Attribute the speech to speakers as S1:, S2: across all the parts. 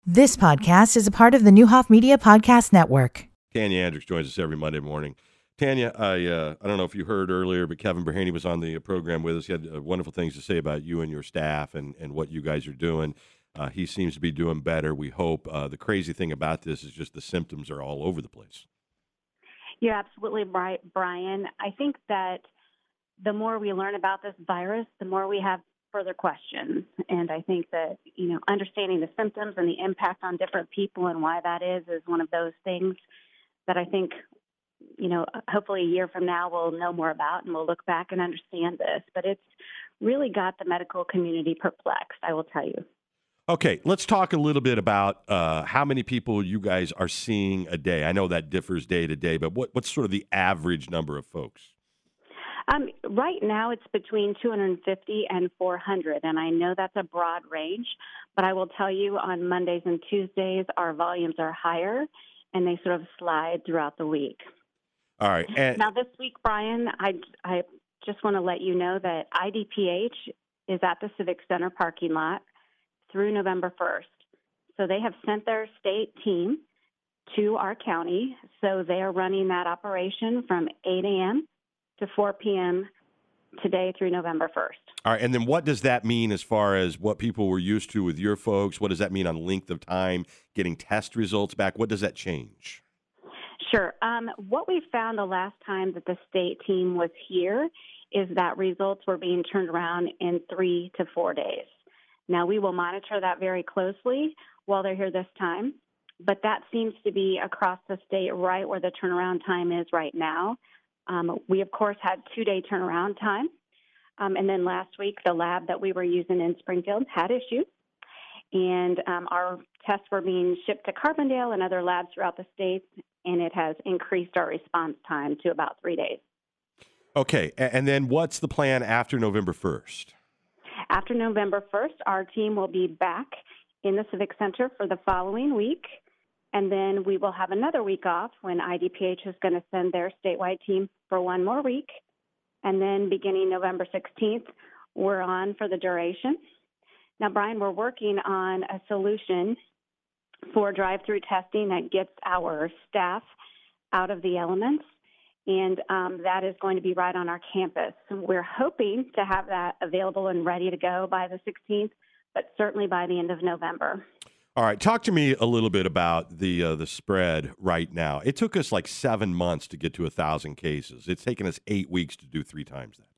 S1: This podcast is a part of the Newhoff Media Podcast Network.
S2: Tanya Andrews joins us every Monday morning. Tanya, I don't know if you heard earlier, but Kevin Berhaney was on the program with us. He had wonderful things to say about you and your staff and what you guys are doing. He seems to be doing better, we hope. The crazy thing about this is just the symptoms are all over the place.
S3: You're absolutely right, Brian. I think that the more we learn about this virus, the more we have further questions. And I think that, understanding the symptoms and the impact on different people and why that is one of those things that I think, hopefully a year from now we'll know more about and we'll look back and understand this. But it's really got the medical community perplexed, I will tell you.
S2: Okay, let's talk a little bit about how many people you guys are seeing a day. I know that differs day to day, but what's sort of the average number of folks?
S3: Right now, it's between 250 and 400, and I know that's a broad range, but I will tell you on Mondays and Tuesdays, our volumes are higher, and they sort of slide throughout the week.
S2: All right. And
S3: now, this week, Brian, I just want to let you know that IDPH is at the Civic Center parking lot through November 1st. So they have sent their state team to our county, so they are running that operation from 8 a.m. to 4 p.m. today through November 1st.
S2: All right, and then what does that mean as far as what people were used to with your folks? What does that mean on length of time, getting test results back? What does that change?
S3: Sure. What we found the last time that the state team was here is that results were being turned around in 3 to 4 days. Now, we will monitor that very closely while they're here this time, but that seems to be across the state right where the turnaround time is right now. We, of course, had 2-day turnaround time. And then last week, the lab that we were using in Springfield had issues. And our tests were being shipped to Carbondale and other labs throughout the state, and it has increased our response time to about 3 days.
S2: Okay. And then what's the plan after November 1st?
S3: After November 1st, our team will be back in the Civic Center for the following week. And then we will have another week off when IDPH is going to send their statewide team for one more week. And then beginning November 16th, we're on for the duration. Now, Brian, we're working on a solution for drive-through testing that gets our staff out of the elements. And that is going to be right on our campus. We're hoping to have that available and ready to go by the 16th, but certainly by the end of November.
S2: All right, talk to me a little bit about the spread right now. It took us like 7 months to get to 1,000 cases. It's taken us 8 weeks to do 3 times that.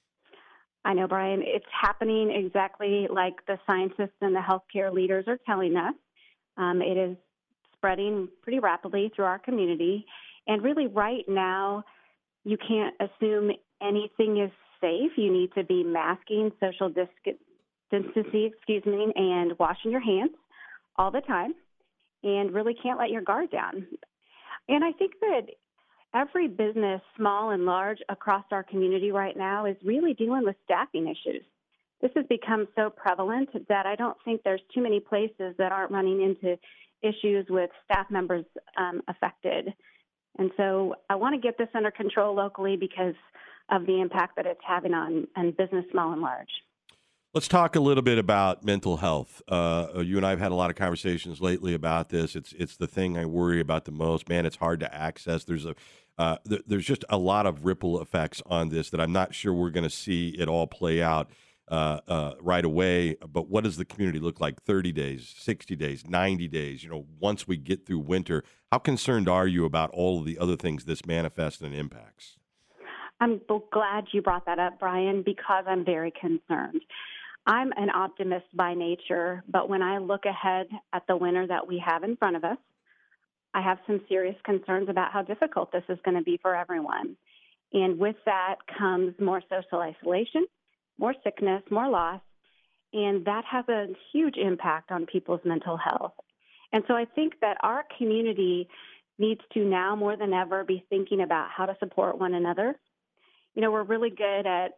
S3: I know, Brian. It's happening exactly like the scientists and the healthcare leaders are telling us. It is spreading pretty rapidly through our community. And really right now, you can't assume anything is safe. You need to be masking, social distancing, and washing your hands all the time, and really can't let your guard down. And I think that every business, small and large, across our community right now is really dealing with staffing issues. This has become so prevalent that I don't think there's too many places that aren't running into issues with staff members affected. And so I want to get this under control locally because of the impact that it's having on business, small and large.
S2: Let's talk a little bit about mental health. You and I have had a lot of conversations lately about this. It's the thing I worry about the most. Man, it's hard to access. There's just a lot of ripple effects on this that I'm not sure we're going to see it all play out right away. But what does the community look like 30 days, 60 days, 90 days? Once we get through winter, how concerned are you about all of the other things this manifests and impacts?
S3: I'm glad you brought that up, Brian, because I'm very concerned. I'm an optimist by nature, but when I look ahead at the winter that we have in front of us, I have some serious concerns about how difficult this is going to be for everyone. And with that comes more social isolation, more sickness, more loss, and that has a huge impact on people's mental health. And so I think that our community needs to now more than ever be thinking about how to support one another. We're really good at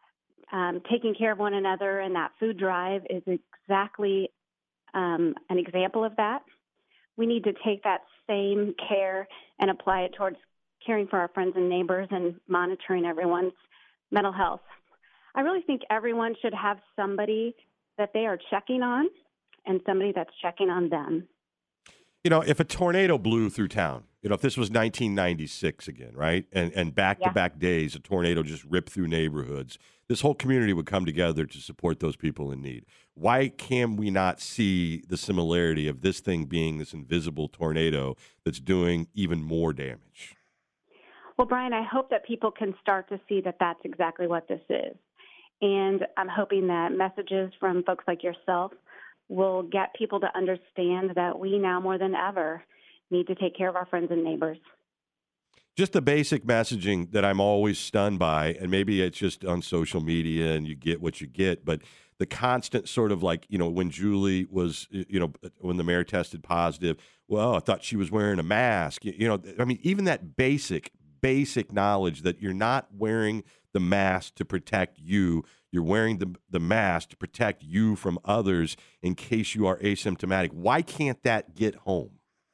S3: taking care of one another, and that food drive is exactly an example of that. We need to take that same care and apply it towards caring for our friends and neighbors and monitoring everyone's mental health. I really think everyone should have somebody that they are checking on and somebody that's checking on them.
S2: If a tornado blew through town, if this was 1996 again, right? And back-to-back days, a tornado just ripped through neighborhoods, this whole community would come together to support those people in need. Why can we not see the similarity of this thing being this invisible tornado that's doing even more damage?
S3: Well, Brian, I hope that people can start to see that that's exactly what this is. And I'm hoping that messages from folks like yourself will get people to understand that we now more than ever need to take care of our friends and neighbors.
S2: Just the basic messaging that I'm always stunned by, and maybe it's just on social media and you get what you get, but the constant sort of like, when Julie was, when the mayor tested positive, well, I thought she was wearing a mask. Even that basic knowledge that you're not wearing the mask to protect you. You're wearing the mask to protect you from others in case you are asymptomatic. Why can't that get home?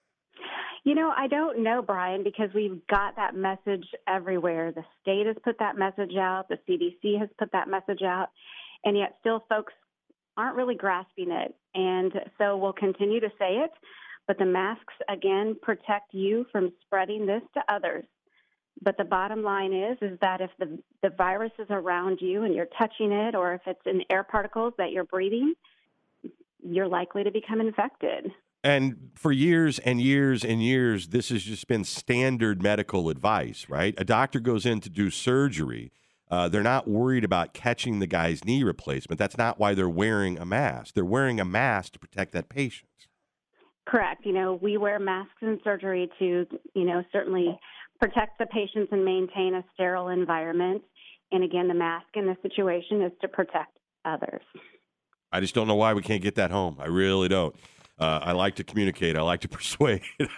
S3: I don't know, Brian, because we've got that message everywhere. The state has put that message out. The CDC has put that message out. And yet still folks aren't really grasping it. And so we'll continue to say it. But the masks, again, protect you from spreading this to others. But the bottom line is that if the virus is around you and you're touching it, or if it's in air particles that you're breathing, you're likely to become infected.
S2: And for years and years and years, this has just been standard medical advice, right? A doctor goes in to do surgery. They're not worried about catching the guy's knee replacement. That's not why they're wearing a mask. They're wearing a mask to protect that patient.
S3: Correct. We wear masks in surgery to, certainly protect the patients and maintain a sterile environment. And again, the mask in this situation is to protect others.
S2: I just don't know why we can't get that home. I really don't. I like to communicate. I like to persuade,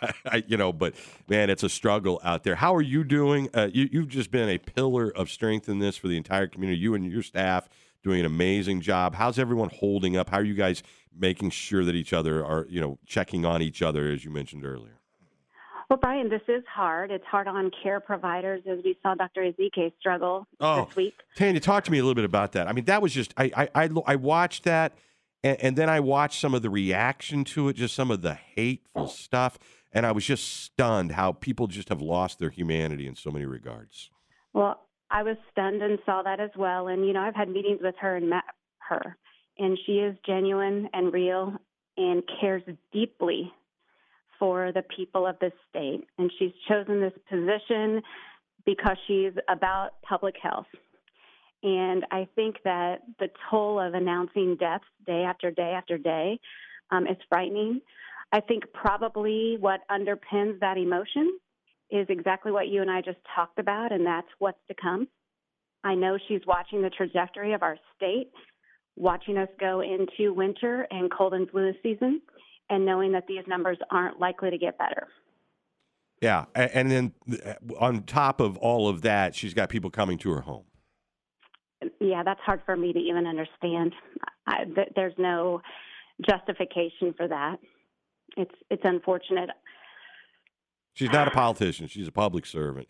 S2: but man, it's a struggle out there. How are you doing? You've just been a pillar of strength in this for the entire community. You and your staff doing an amazing job. How's everyone holding up? How are you guys making sure that each other are, checking on each other, as you mentioned earlier?
S3: Well, Brian, this is hard. It's hard on care providers, as we saw Dr. Ezike struggle this week.
S2: Tanya, talk to me a little bit about that. I mean, that was just, I watched that, and then I watched some of the reaction to it, just some of the hateful stuff, and I was just stunned how people just have lost their humanity in so many regards.
S3: Well, I was stunned and saw that as well. And, I've had meetings with her and met her, and she is genuine and real and cares deeply for the people of this state. And she's chosen this position because she's about public health. And I think that the toll of announcing deaths day after day after day is frightening. I think probably what underpins that emotion is exactly what you and I just talked about, and that's what's to come. I know she's watching the trajectory of our state, watching us go into winter and cold and flu season, and knowing that these numbers aren't likely to get better.
S2: Yeah, and then on top of all of that, she's got people coming to her home.
S3: Yeah, that's hard for me to even understand. There's no justification for that. It's unfortunate.
S2: She's not a politician. She's a public servant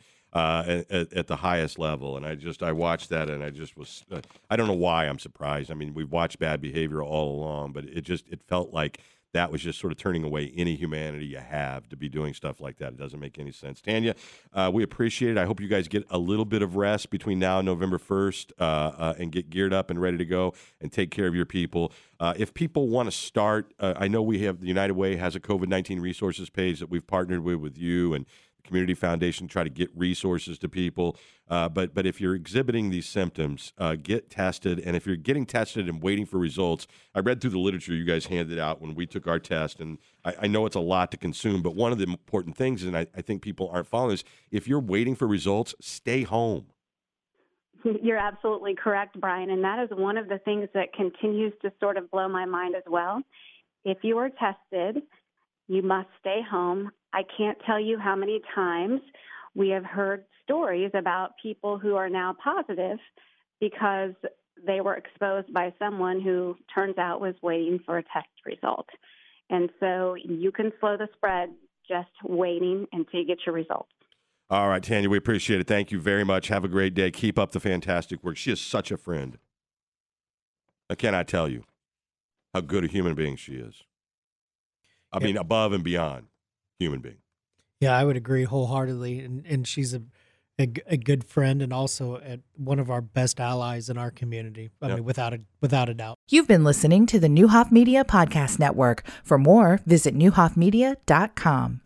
S2: at the highest level. And I watched that, and I just was, I don't know why I'm surprised. I mean, we've watched bad behavior all along, but it felt like that was just sort of turning away any humanity you have to be doing stuff like that. It doesn't make any sense. Tanya, we appreciate it. I hope you guys get a little bit of rest between now and November 1st and get geared up and ready to go and take care of your people. If people want to start, I know we have, the United Way has a COVID-19 resources page that we've partnered with you and the Community Foundation to try to get resources to people. But if you're exhibiting these symptoms, get tested. And if you're getting tested and waiting for results, I read through the literature you guys handed out when we took our test, and I know it's a lot to consume, but one of the important things, and I think people aren't following this, if you're waiting for results, stay home.
S3: You're absolutely correct, Brian, and that is one of the things that continues to sort of blow my mind as well. If you are tested, you must stay home. I can't tell you how many times we have heard stories about people who are now positive because they were exposed by someone who turns out was waiting for a test result. And so you can slow the spread just waiting until you get your results.
S2: All right, Tanya, we appreciate it. Thank you very much. Have a great day. Keep up the fantastic work. She is such a friend. I cannot tell you how good a human being she is. I mean, above and beyond human being.
S4: Yeah, I would agree wholeheartedly. And she's a good friend and also one of our best allies in our community. I mean, without a doubt.
S1: You've been listening to the Newhoff Media Podcast Network. For more, visit newhoffmedia.com.